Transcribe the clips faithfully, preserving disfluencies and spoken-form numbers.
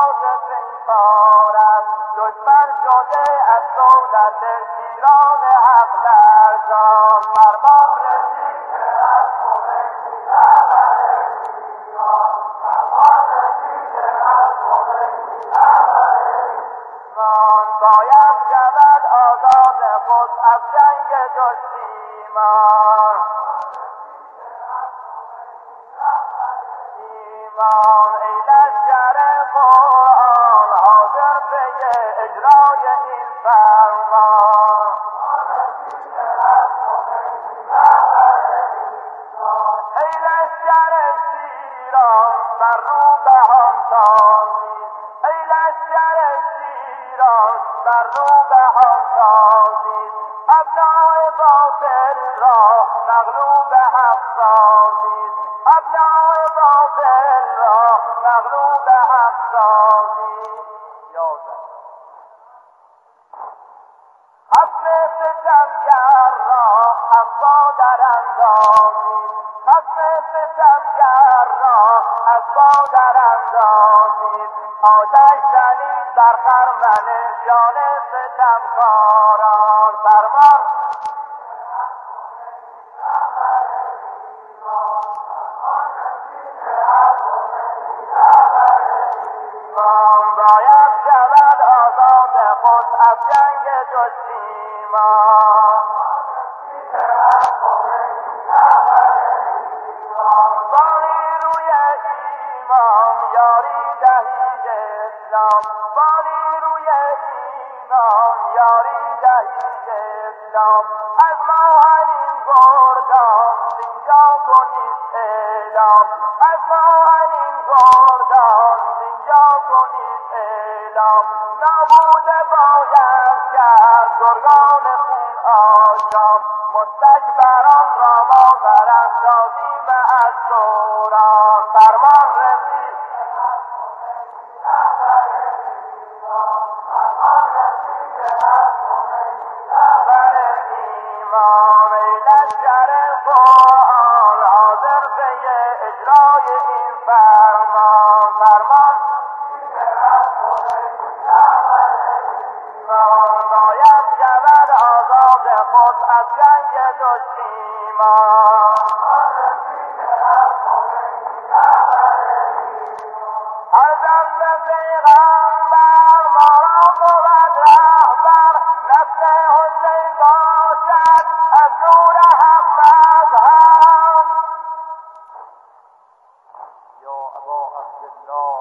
دشمن شده از دولت شیران حق لرزان فرمان رسیده از خمینی خبر ایمان فرمان رسیده از خمینی خبر ایمان باید شود آزاد خود از جنگ دشمنان ایمان ای لشکر قرآن حاضر به اجرای این فرمان ای لشکر شیران بر رو بهان تازید ای لشکر شیران بر رو بهان تازید ابنای باطل را مغلوب حق سازید ابنای باطل را مغلوب حق سازید یازد خصم ستمگر را حقا در اندازید خصم ستمگر را حقا در اندازید آتش زنید بر خرمن جان ستمکاران فرمان باید شود آزاد خود از جنگ دشمنان با نیروی ایمان یاری دهید اسلام با نیروی ایمان یاری دهید اسلام از ماهرین گردان اینجا کنید اعلام از ماهرین گردان اینجا کنید اعلام نابود باید کرد گرگان خون آشام مستکبران را ما براندازیم از دوران فرمان رسید خبر ایمان ای لشکر قرآن حاضر به اجرای این فرمان فرمان باید شود آزاد خود از جنگ دشمنان هر زن پیغمبر ما را بود رهبر نسل حسین باشد از نور حق مذهب یا ابا عبدالله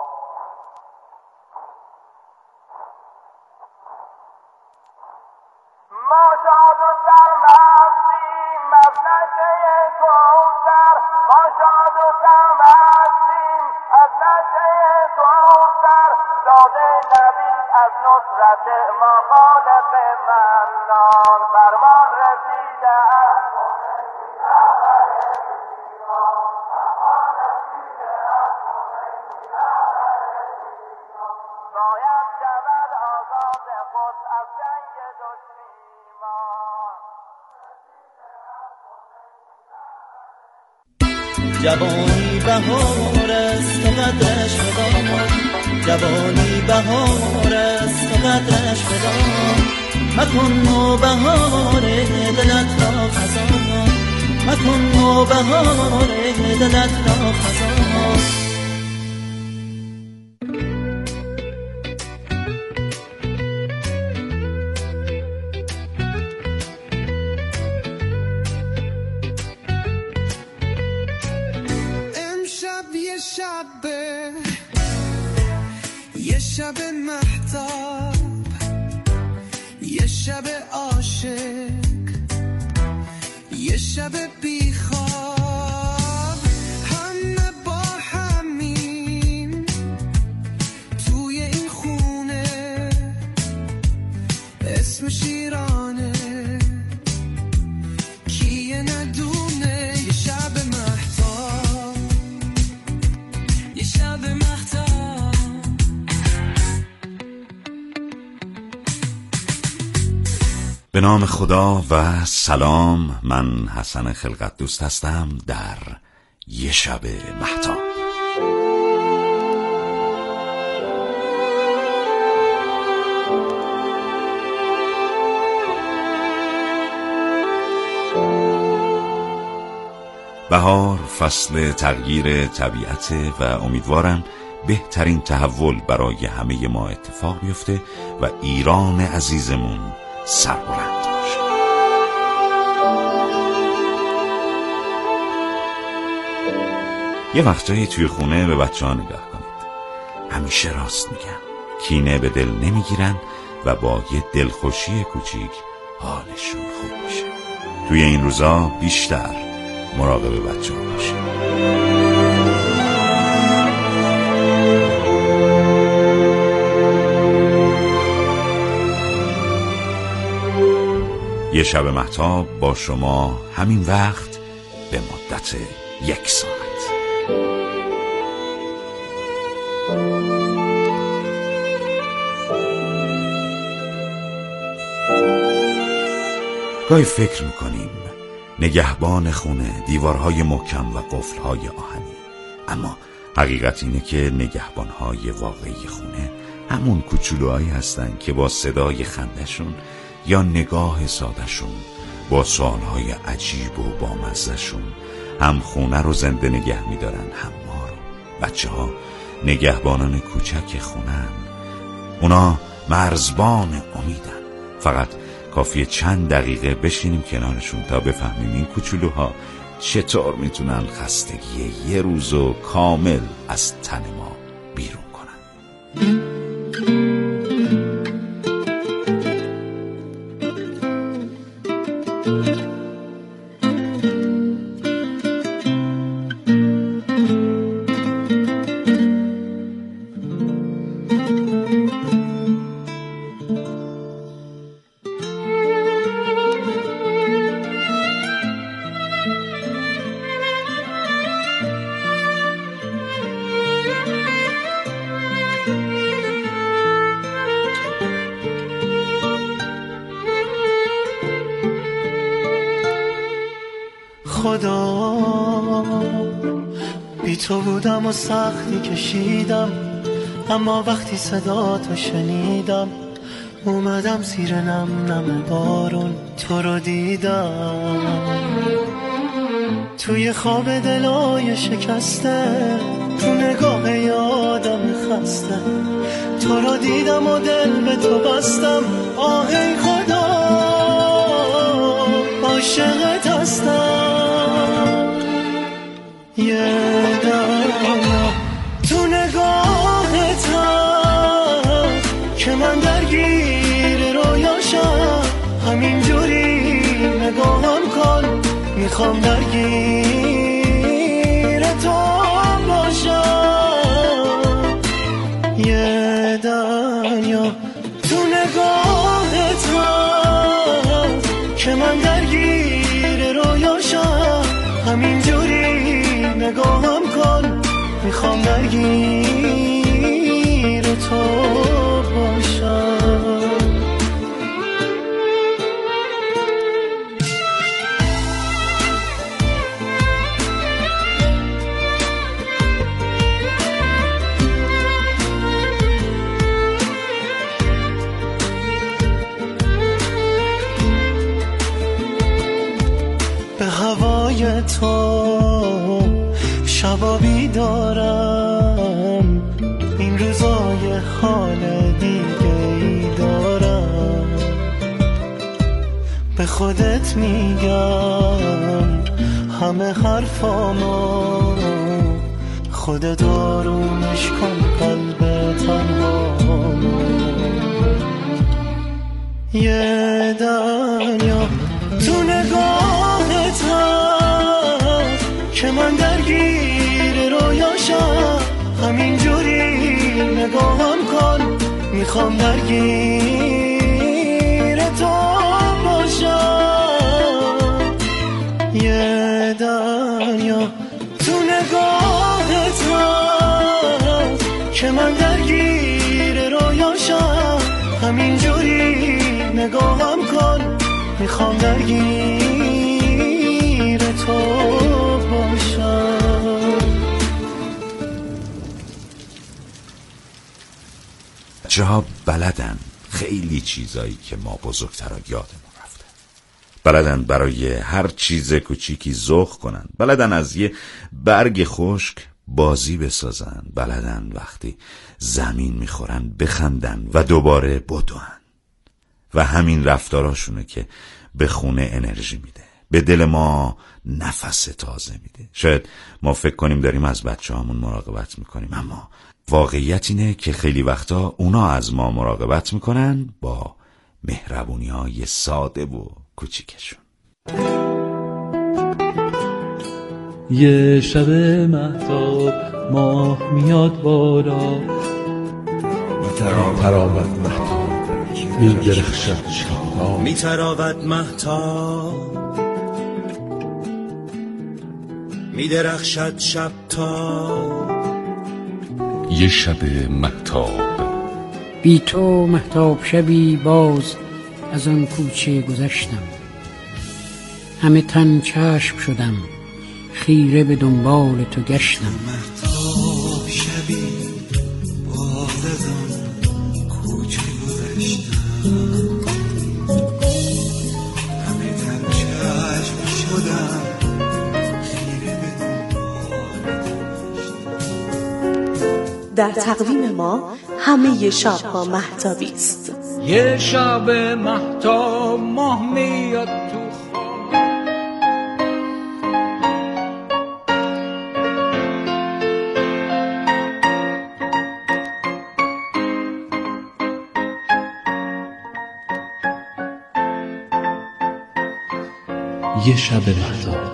ما شاد و سرمستیم از نشه کوثر ما شاد و سرمستیم از نشه کوثر داده نبی از نصرت ما خالق منان فرمان رسیده از باید شود آزاد خود از جنگ دشمنان جوانی بهار است تو قدرش بدان جوانی بهار است تو قدرش بدان مکن نوبهار دلت را خزان مکن نوبهار دلت را خزان یه شب مهتاب یه شب عاشق یه شب بیخواب همه با همین توی این خونه اسم شیرانه کیه ندونه یه شب مهتاب یه شب مهتاب به نام خدا و سلام. من حسن خلقت دوست هستم در یه شب مهتاب. بهار فصل تغییر طبیعت و امیدوارم بهترین تحول برای همه ما اتفاق بیفته و ایران عزیزمون سربلند باشه. یه وقتایی توی خونه به بچه ها نگاه کنید، همیشه راست میگن، کینه به دل نمیگیرن و با یه دلخوشی کوچیک حالشون خوب میشه. توی این روزا بیشتر مراقب بچه ها باشید. یه شب مهتاب با شما همین وقت به مدت یک ساعت. گاهی فکر میکنیم نگهبان خونه دیوارهای محکم و قفلهای آهنی، اما حقیقت اینه که نگهبانهای واقعی خونه همون کوچولوهایی هستن که با صدای خندشون یا نگاه سادشون، با سوالهای عجیب و بامزه‌شون هم خونه رو زنده نگه میدارن، هم ما رو. بچه ها نگهبانان کوچک خونن، اونا مرزبان امیدن. فقط کافیه چند دقیقه بشینیم کنارشون تا بفهمیم این کوچولوها چطور میتونن خستگی یه روزو کامل از تن ما بیرون کنن. خدا بی تو بودم و سختی کشیدم، اما وقتی صدا تو شنیدم اومدم زیر نم نم بارون تو رو دیدم. توی خواب دلای شکسته، تو نگاه یادم خسته، تو رو دیدم و دل به تو بستم. آه ای خدا عاشقت هستم. یه دنیا تو نگاهت هست که من درگیر رویاشم، همینجوری نگاهم کن، میخوام درگیر تو باشم. یه دنیا تو نگاهت هست که من درگیر رویاشم، همینجوری نگاهم کن، میخوام درگیر تو باشم. به هوای تو شبا بیدارم، این روزای حال دیگه ای دارم. به خودت میگم همه حرفامو، خودت آرومش کن قلب تنهامو. یه دنیا تو نگاهت هست که من درگیر رویاشم، همینجوری نگاهم کن، میخوام درگیر تو باشم. یه دنیا تو نگاهت هست که من درگیر رویاشم، همینجوری نگاهم کن، میخوام درگیر تو باشم. بچه ها بلدن خیلی چیزایی که ما بزرگترها یادمون رفته. بلدن برای هر چیز کوچیکی ذوق کنن، بلدن از یه برگ خشک بازی بسازن، بلدن وقتی زمین میخورن بخندن و دوباره بدون. و همین رفتاراشونه که به خونه انرژی میده، به دل ما نفس تازه میده. شاید ما فکر کنیم داریم از بچه هامون مراقبت میکنیم، اما واقعیت اینه که خیلی وقتا اونا از ما مراقبت میکنن با مهربونی های ساده و کوچیکشون. یه شب مهتاب ماه میاد بالا، میتراود مهتاب میدرخشد شب، میتراود مهتاب میدرخشد شب تا. یه شب مهتاب بی تو مهتاب شبی باز از آن کوچه گذشتم، همه تن چشم شدم خیره به دنبال تو گشتم. مهتاب شبی باز از آن کوچه گذشتم، همه تن چشم شدم خیره به دنبال تو گشتم. در تقویم ما همه شب‌ها مهتابی است. یه شب مهتاب ماه میاد تو خواب، یه شب مهتاب.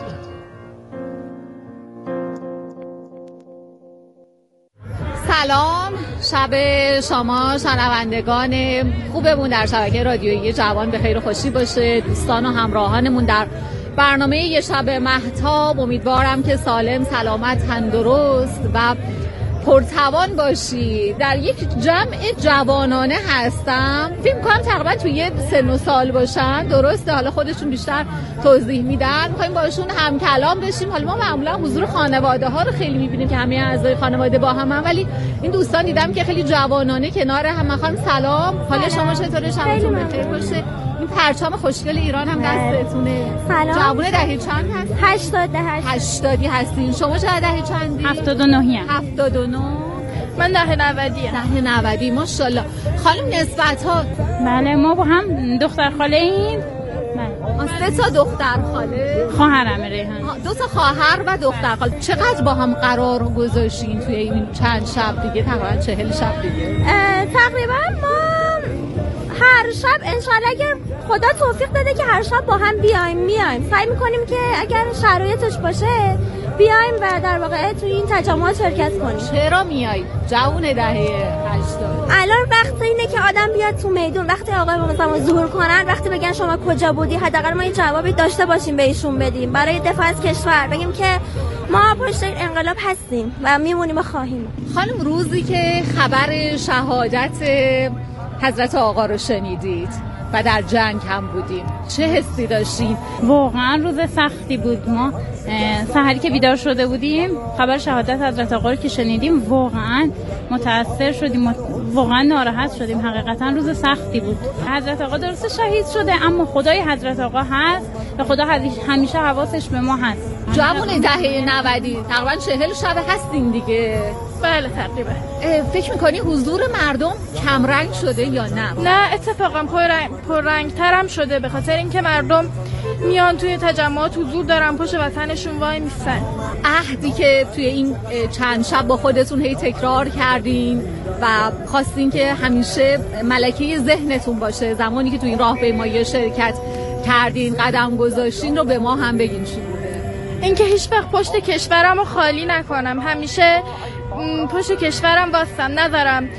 سلام، شب شما شنوندگان خوبمون در شبکه رادیویی جوان به خیر و خوشی باشه. دوستان و همراهانمون در برنامه یه شب مهتاب، امیدوارم که سالم، سلامت، تندرست و پرتوان باشی. در یک جمع جوانانه هستم، فکر کنم تقریبا توی سن و سال باشن، درسته؟ حالا خودشون بیشتر توضیح میدن. می‌خوایم باشون هم کلام بشیم. حالا ما معمولا حضور خانواده ها رو خیلی می‌بینیم که همه اعضای خانواده با هم، هم ولی این دوستان دیدم که خیلی جوانانه کنار هم. خانم سلام، حال شما چطوره؟ شبتون بخیر باشه. این پرچم خوشگل ایران هم دستتونه. سلام. جوون دهه چند هست؟ هشتاد هشت. هشتادی هستین. شما چه دهه چندی؟ هفتاد و نهی. هفتاد و نه. من دهه نودی. دهه نودی. ماشاءالله. خانم نسبت ها؟ بله، ما با هم دختر خاله ایم. بله. سه تا دختر خاله؟ خواهرم ریحان. دو تا خواهر و دختر خاله. چقدر با هم قرار گذاشتین توی این چند شب دیگه؟ تقریبا چهل شب دیگه. تقریبا ما هر شب انشالله اگر خدا توفیق داده که هر شب با هم بیایم میایم، سعی میکنیم که اگر شرایطش باشه بیایم و در واقع توی این تجمعات شرکت کنیم. چرا میایید؟ جوون دهه هشتاد. الان وقت اینه که آدم بیاد تو میدون، وقتی آقای مثلا ظهور کنن، وقتی بگن شما کجا بودی، حداقل ما یه جوابی داشته باشیم بهشون بدیم برای دفاع از کشور، بگیم که ما پشت انقلاب هستیم و میمونیم و خواهیم. خانم، روزی که خبر شهادت حضرت آقا رو شنیدید و در جنگ هم بودیم، چه حسی داشتین؟ واقعا روز سختی بود. ما سحری که بیدار شده بودیم خبر شهادت حضرت آقا رو که شنیدیم واقعا متاثر شدیم، واقعا ناراحت شدیم. حقیقتا روز سختی بود. حضرت آقا درسته شهید شده، اما خدای حضرت آقا هست و خدا همیشه حواسش به ما هست. جوون دهه نودی، تقریبا چهل شب هستین دیگه. بله تقریبا. فکر میکنی حضور مردم کم رنگ شده یا نه؟ نه، اتفاقا پررنگ پررنگ ترم شده، به خاطر اینکه مردم میان توی تجمعات حضور دارن، پشت وطنشون وای میستن. عهدی که توی این چند شب با خودتون هی تکرار کردین و خواستین که همیشه ملکه ذهنتون باشه زمانی که توی این راهپیمایی شرکت کردین، قدم گذاشتین، رو به ما هم بگین چی بوده؟ اینکه هیچ وقت پشت کشورم رو خالی نکنم، همیشه پشت کشورم واستم، نذارم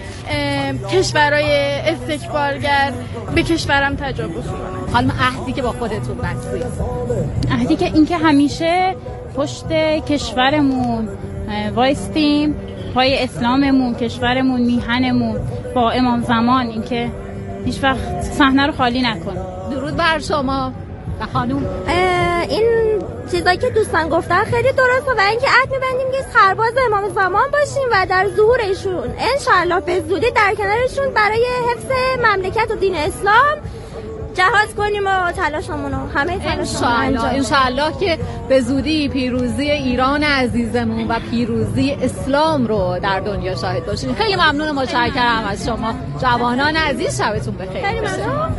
کشورهای استکبارگر به کشورم تجاوز کنن. حالا عهدی که با خودتون بستید؟ عهدی که اینکه همیشه پشت کشورمون وایستیم، پای اسلاممون، کشورمون، میهنمون، با امام زمان، اینکه هیچ وقت صحنه رو خالی نکنیم. درود بر شما و خانوم. این چیزایی که دوستان گفتن خیلی درسته و اینکه عهد می‌بندیم که سرباز امام زمان باشیم و در ظهور ایشون انشالله به زودی در کنارشون برای حفظ مملکت و دین اسلام جهاد کنیم و تلاشمون رو همه تلاشمون انجام ان شاء الله که به زودی پیروزی ایران عزیزمون و پیروزی اسلام رو در دنیا شاهد باشیم. خیلی ممنون و متشکرم از شما جوانان عزیز. شبتون بخیر. خیلی ممنون.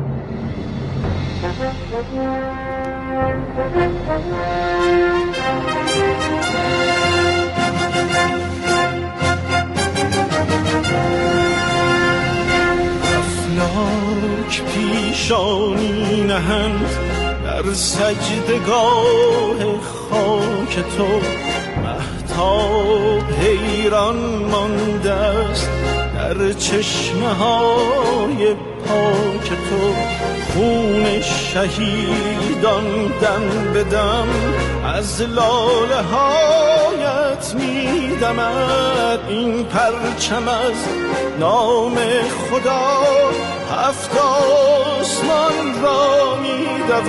افلاک پیشانی نهند در سجدگاه خاک تو، مهتاب حیران مانده است در چشمه های پاک تو. خون شهیدان دم به دم از لاله هایت می دمد. این پرچم از نام خدا هفت آسمان را می دود.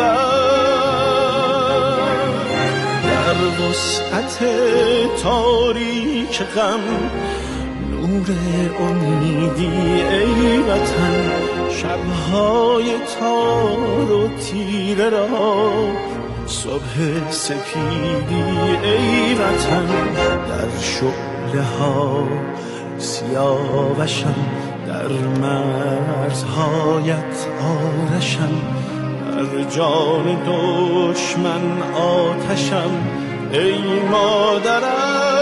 در وسعت تاریک غم نور امیدی ای وطن، شبهای تار و تیره را صبح سپیدی ای وطن. در شعله ها سیاوشم، در مرزهایت آرشم، در جان دشمن آتشم ای مادرم.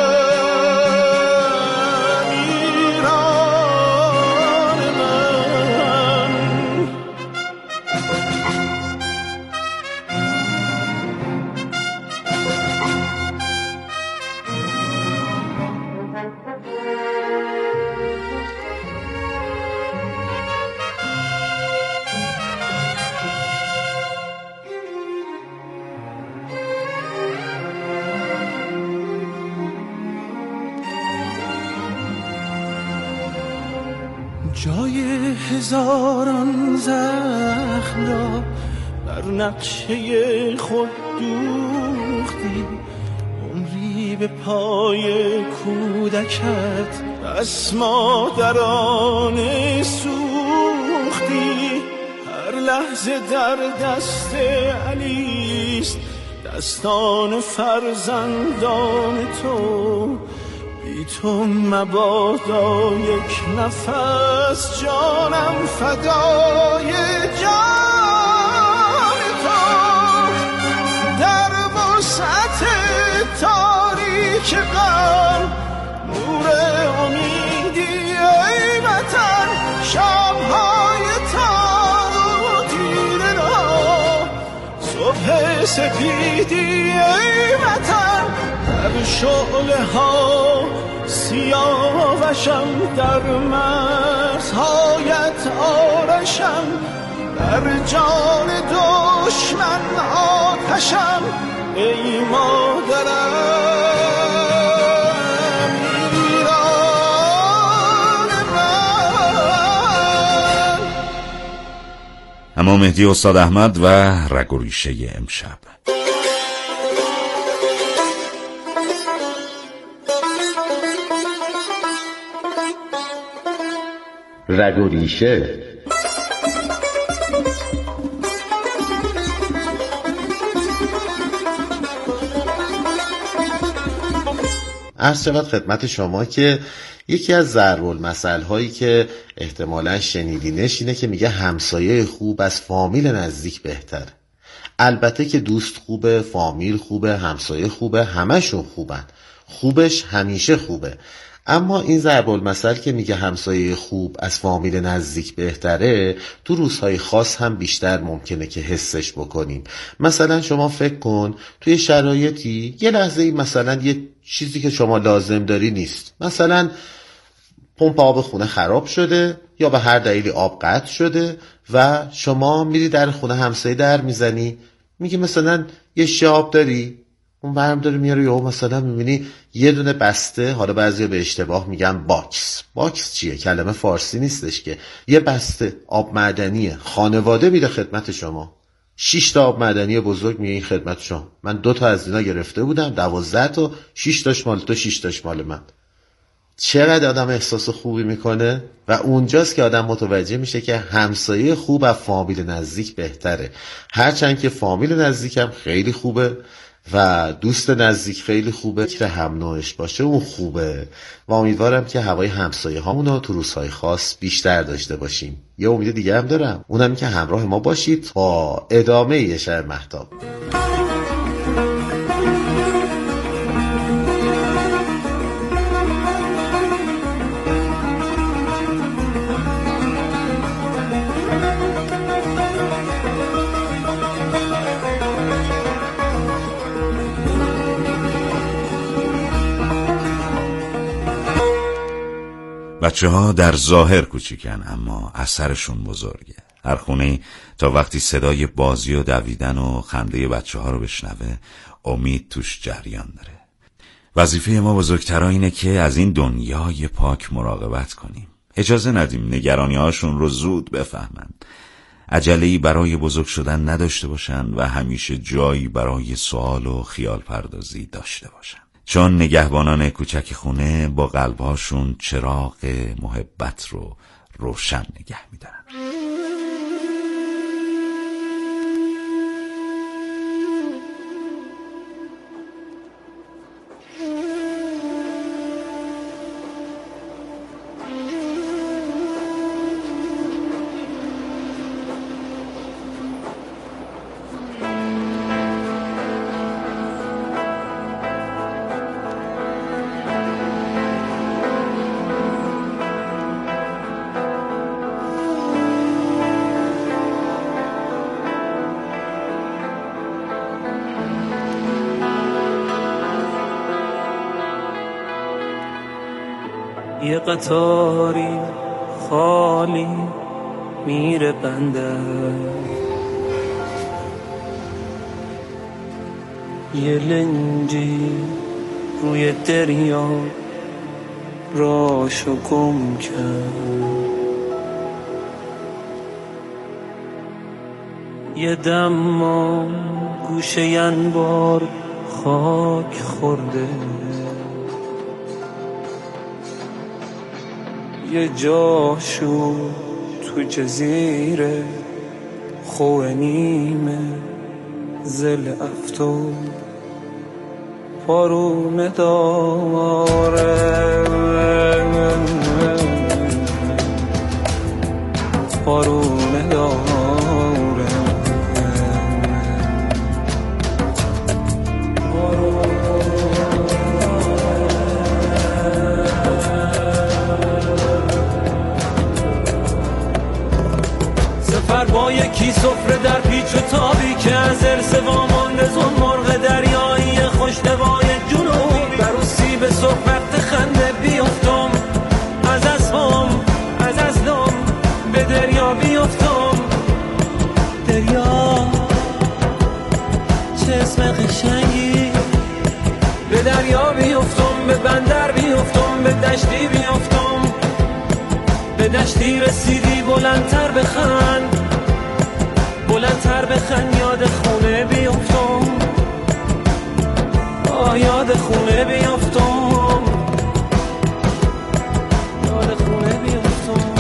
جای هزاران زخم را بر نقشه خود دوختی، عمری به پای کودکت بس مادرانه سوختی. هر لحظه در دست علیست دستان فرزندان تو، بی تو مبادا یک نفس جانم فدای جان تو. در وسعت تاریک غم نور امیدی ای وطن، شبهای تار و تیره را صبح سپیدی ای وطن. در شعله ها سیاوشم، در مرزهایت آرشم، در جان دشمن آتشم ای مادرم. ایران من. اما مهدی استاد احمد و رگ و ریشه امشب. رگ و ریشه. عرض شود خدمت شما که یکی از ضرب المثل هایی که احتمالاً شنیدینش اینه که میگه همسایه خوب از فامیل نزدیک بهتره. البته که دوست خوبه، فامیل خوبه، همسایه خوبه، همشون خوبن، خوبش همیشه خوبه. اما این ضرب المثل که میگه همسایه خوب از فامیل نزدیک بهتره، تو روزهای خاص هم بیشتر ممکنه که حسش بکنیم. مثلا شما فکر کن توی شرایطی یه لحظه ای مثلا یه چیزی که شما لازم داری نیست، مثلا پمپ آب خونه خراب شده یا به هر دلیلی آب قطع شده و شما میری در خونه همسایه در میزنی، میگه مثلا یه شیشه آب داری؟ اون برم داره میاره یا مثلا میبینی یه دونه بسته، حالا بعضیا به اشتباه میگن باکس. باکس چیه؟ کلمه فارسی نیستش که. یه بسته آب معدنی خانواده میده خدمت شما، شش تا آب معدنی بزرگ میگه این خدمت شما. من دو تا از اینا گرفته بودم، دوازده تا، شش تاش مال تو، شش تاش مال من. چقدر آدم احساس خوبی میکنه و اونجاست که آدم متوجه میشه که همسایه خوب از فامیل نزدیک بهتره. هرچند که فامیل نزدیکم خیلی خوبه و دوست نزدیک خیلی خوبه که هم نوعش باشه اون خوبه و امیدوارم که هوای همسایه هامونو تو روزهای خاص بیشتر داشته باشیم. یه امید دیگه هم دارم، اونم که همراه ما باشید با ادامه یه شب مهتاب. بچه ها در ظاهر کوچیکن اما اثرشون بزرگه. هر خونه تا وقتی صدای بازی و دویدن و خنده بچه ها رو بشنوه امید توش جریان داره. وظیفه ما بزرگترها اینه که از این دنیای پاک مراقبت کنیم. اجازه ندیم نگرانی هاشون رو زود بفهمن. عجله‌ای برای بزرگ شدن نداشته باشن و همیشه جایی برای سوال و خیال پردازی داشته باشن. چون نگهبانان کوچک خونه با قلبهاشون چراغ محبت رو روشن نگه می‌دارن. یه قطاری خالی میره بندر، یه لنجی روی دریا راشو گم کرد، یه دم گوشه انبار خاک خورده، یه جاشو تو جزیره خوه نیمه زل افتو پارونه داره، پارونه داره. با یکی سفره در پیچ و تابی که از ارث وامانده زون مرغ دریایی خوشنوای جنوبی برو سیب صبح وقت خنده بیفتم از اسبام از ازلام به دریا بیفتم، دریا چه اسم قشنگی، به دریا بیفتم به بندر بیفتم به دشتی بیفتم، به دشتی رسیدی بلندتر بخند بلندتر بخند یاد خونه بیفتم، آه یاد خونه بیفتم، یاد خونه بیفتم.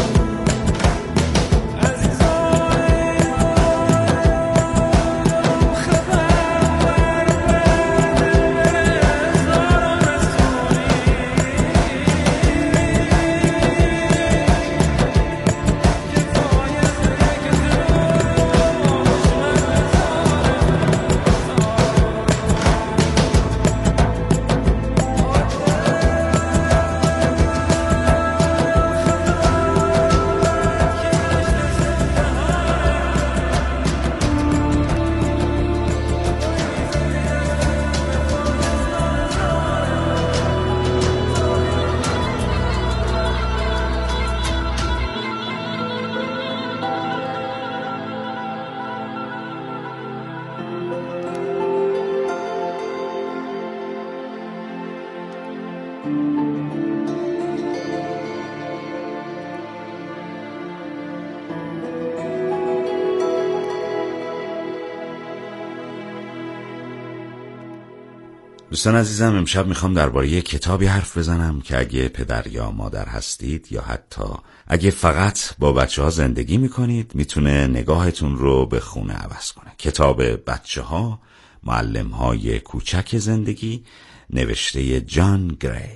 دوستان عزیزم، امشب میخوام درباره کتابی حرف بزنم که اگه پدر یا مادر هستید یا حتی اگه فقط با بچه ها زندگی میکنید میتونه نگاهتون رو به خونه عوض کنه. کتاب بچه ها، معلم های کوچک زندگی، نوشته جان گری.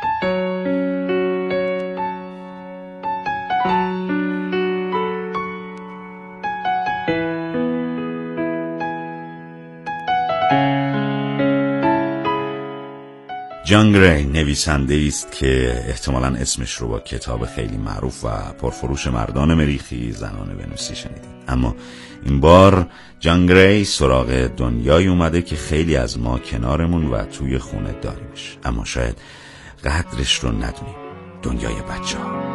جان گری نویسنده است که احتمالاً اسمش رو با کتاب خیلی معروف و پرفروش مردان مریخی زنان ونوسی شنیدید، اما این بار جان گری سراغ دنیای اومده که خیلی از ما کنارمون و توی خونه داریمش، اما شاید قدرش رو ندونیم. دنیای بچه ها.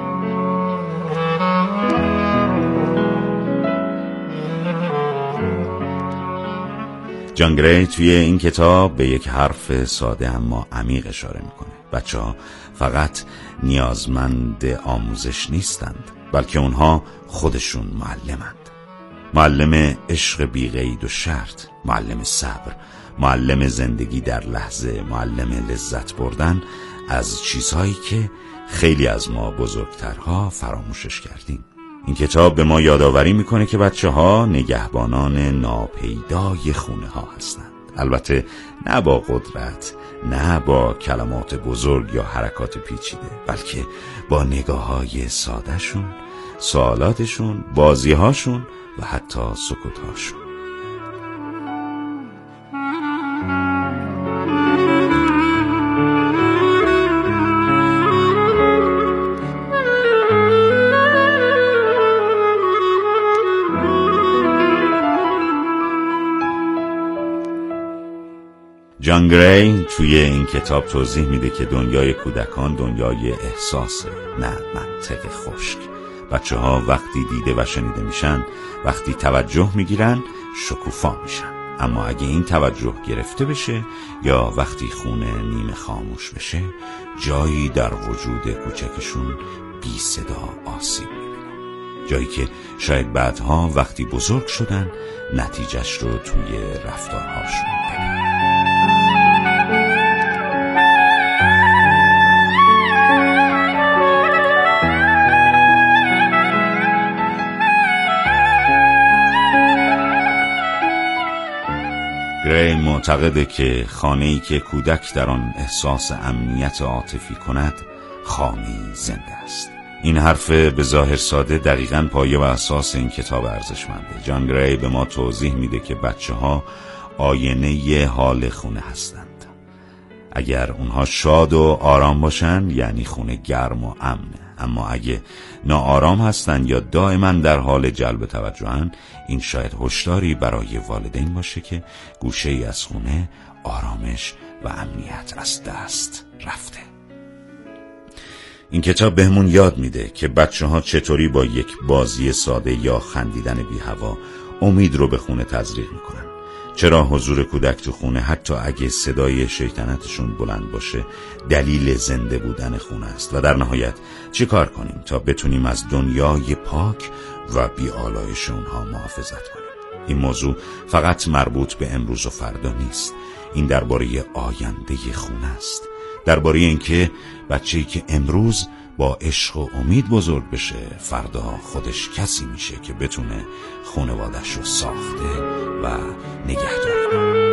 جان گری توی این کتاب به یک حرف ساده اما عمیق اشاره میکنه. بچه ها فقط نیازمند آموزش نیستند، بلکه اونها خودشون معلمند. معلم عشق بی قید و شرط، معلم صبر، معلم زندگی در لحظه، معلم لذت بردن از چیزهایی که خیلی از ما بزرگترها فراموشش کردیم. این کتاب به ما یادآوری میکنه که بچه ها نگهبانان ناپیدای خونه ها هستند. البته نه با قدرت، نه با کلمات بزرگ یا حرکات پیچیده، بلکه با نگاه های ساده شون، سوالاتشون، بازی هاشون و حتی سکوت هاشون. جان گری توی این کتاب توضیح میده که دنیای کودکان دنیای احساسه، نه منطق خشک. بچه ها وقتی دیده و شنیده میشن، وقتی توجه میگیرن، شکوفا میشن. اما اگه این توجه گرفته بشه یا وقتی خونه نیمه خاموش بشه، جایی در وجود کوچکشون بی صدا آسیب میبینه. جایی که شاید بعدها وقتی بزرگ شدن نتیجهش رو توی رفتارهاشون ببینن. گری معتقده که خانه‌ای که کودک در آن احساس امنیت عاطفی کند، خانه‌ای زنده است. این حرف به ظاهر ساده دقیقاً پایه و اساس این کتاب ارزشمنده. جان گری به ما توضیح میده که بچه‌ها آینه حال خونه هستند. اگر اونها شاد و آرام باشن یعنی خونه گرم و امنه، اما اگه ناآرام هستن یا دائما در حال جلب توجهن، این شاید هشداری برای والدین باشه که گوشه ای از خونه آرامش و امنیت از دست رفته. این کتاب بهمون یاد میده که بچه ها چطوری با یک بازی ساده یا خندیدن بی هوا امید رو به خونه تزریق میکنن. چرا حضور کودک تو خونه، حتی اگه صدای شیطنتشون بلند باشه، دلیل زنده بودن خونه است. و در نهایت چی کار کنیم تا بتونیم از دنیای پاک و بی آلایش اونها محافظت کنیم. این موضوع فقط مربوط به امروز و فردا نیست، این درباره آینده خونه است، درباره اینکه بچه‌ای که امروز با عشق و امید بزرگ بشه، فردا خودش کسی میشه که بتونه خانواده‌اش رو ساخته و نگهداری کنه.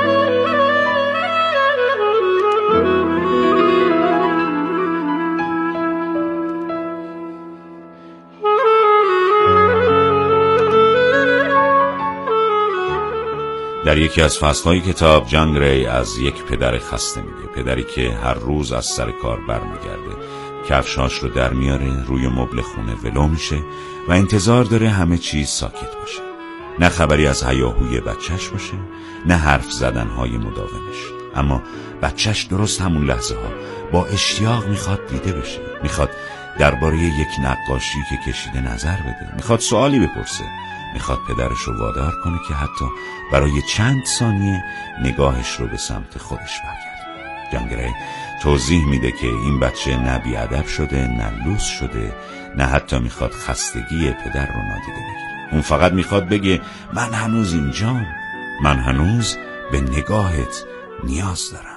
در یکی از فصلهای کتاب جان گری از یک پدر خسته میگه، پدری که هر روز از سر کار برمیگرده، کفشاش رو در میاره، روی مبل خونه ولو میشه و انتظار داره همه چیز ساکت باشه. نه خبری از هیاهوی بچهش باشه، نه حرف زدنهای مداومش. اما بچهش درست همون لحظه ها با اشتیاق میخواد دیده بشه، میخواد درباره یک نقاشی که کشیده نظر بده، میخواد سوالی بپرسه، میخواد پدرش رو وادار کنه که حتی برای چند ثانیه نگاهش رو به سمت خودش برگرده. جان گری توضیح میده که این بچه نه بی‌ادب شده، نه لوس شده، نه حتی میخواد خستگی پدر رو نادیده بگیره. اون فقط میخواد بگه من هنوز اینجام، من هنوز به نگاهت نیاز دارم.